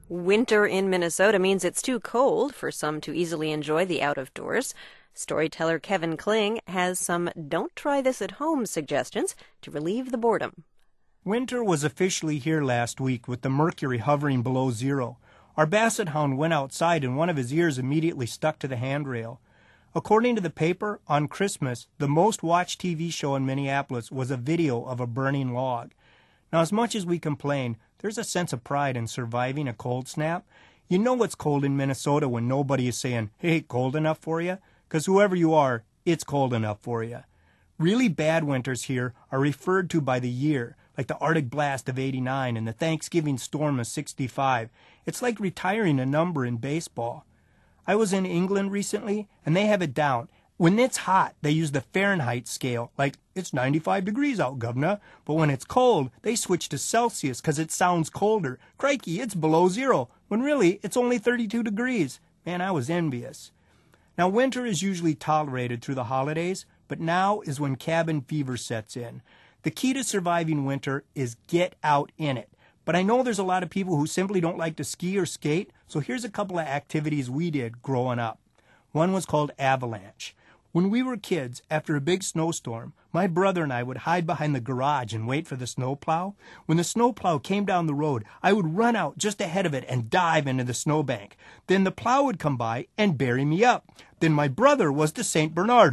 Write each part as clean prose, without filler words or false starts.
Winter in Minnesota means it's too cold for some to easily enjoy the out-of-doors. Storyteller Kevin Kling has some don't-try-this-at-home suggestions to relieve the boredom. Winter was officially here last week with the mercury hovering below zero. Our basset hound went outside and one of his ears immediately stuck to the handrail. According to the paper, on Christmas, the most watched TV show in Minneapolis was a video of a burning log. Now, as much as we complain, there's a sense of pride in surviving a cold snap. You know it's cold in Minnesota when nobody is saying, "Hey, cold enough for you?" Because whoever you are, it's cold enough for you. Really bad winters here are referred to by the year, like the Arctic blast of '89 and the Thanksgiving storm of '65. It's like retiring a number in baseball. I was in England recently, and they have it down. When it's hot, they use the Fahrenheit scale, like, it's 95 degrees out, governor. But when it's cold, they switch to Celsius because it sounds colder. Crikey, it's below zero, when really it's only 32 degrees. Man, I was envious. Now, winter is usually tolerated through the holidays, but now is when cabin fever sets in. The key to surviving winter is get out in it. But I know there's a lot of people who simply don't like to ski or skate, so here's a couple of activities we did growing up. One was called avalanche. When we were kids, after a big snowstorm, my brother and I would hide behind the garage and wait for the snowplow. When the snowplow came down the road, I would run out just ahead of it and dive into the snowbank. Then the plow would come by and bury me up. Then my brother was the St. Bernard,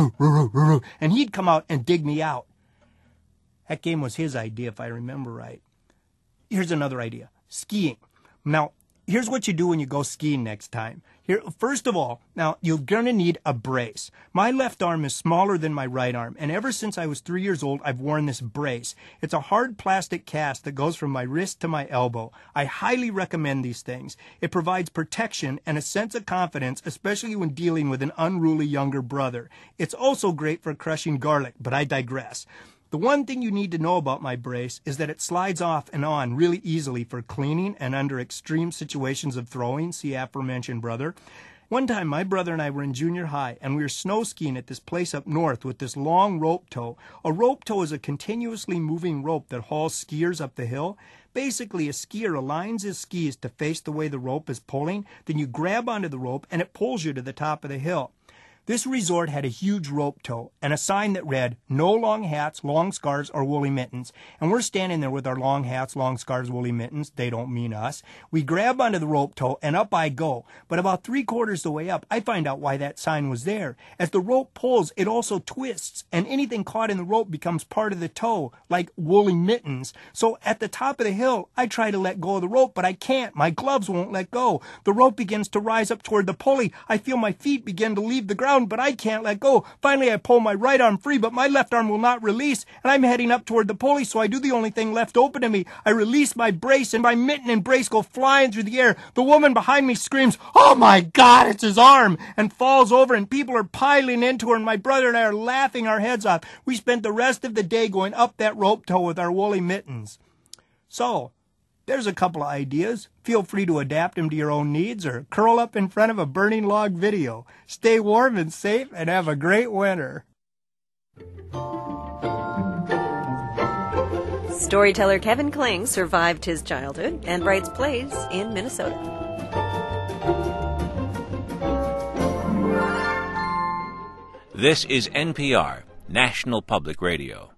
and he'd come out and dig me out. That game was his idea, if I remember right. Here's another idea, skiing. Now, here's what you do when you go skiing next time. First of all, now you're going to need a brace. My left arm is smaller than my right arm, and ever since I was 3 years old, I've worn this brace. It's a hard plastic cast that goes from my wrist to my elbow. I highly recommend these things. It provides protection and a sense of confidence, especially when dealing with an unruly younger brother. It's also great for crushing garlic, but I digress. The one thing you need to know about my brace is that it slides off and on really easily for cleaning and under extreme situations of throwing, see aforementioned brother. One time, my brother and I were in junior high, and we were snow skiing at this place up north with this long rope tow. A rope tow is a continuously moving rope that hauls skiers up the hill. Basically, a skier aligns his skis to face the way the rope is pulling, then you grab onto the rope, and it pulls you to the top of the hill. This resort had a huge rope tow and a sign that read, "No long hats, long scarves, or woolly mittens." And we're standing there with our long hats, long scarves, woolly mittens. They don't mean us. We grab onto the rope tow and up I go. But about 3/4 the way up, I find out why that sign was there. As the rope pulls, it also twists, and anything caught in the rope becomes part of the tow, like woolly mittens. So at the top of the hill, I try to let go of the rope, but I can't. My gloves won't let go. The rope begins to rise up toward the pulley. I feel my feet begin to leave the ground, but I can't let go. Finally, I pull my right arm free, but my left arm will not release, and I'm heading up toward the pulley, so I do the only thing left open to me. I release my brace, and my mitten and brace go flying through the air. The woman behind me screams, "Oh my God, it's his arm!" and falls over, and people are piling into her, and my brother and I are laughing our heads off. We spent the rest of the day going up that rope tow with our woolly mittens. So, there's a couple of ideas. Feel free to adapt them to your own needs or curl up in front of a burning log video. Stay warm and safe and have a great winter. Storyteller Kevin Kling survived his childhood and writes plays in Minnesota. This is NPR, National Public Radio.